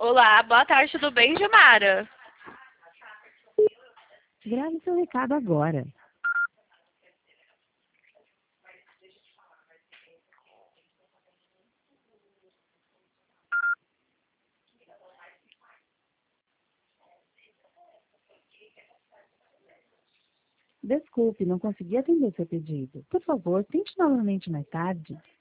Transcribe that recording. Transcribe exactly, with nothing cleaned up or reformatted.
Olá, boa tarde, tudo bem, Gilmara? Grave seu recado agora. Desculpe, não consegui atender seu pedido. Por favor, tente novamente mais tarde.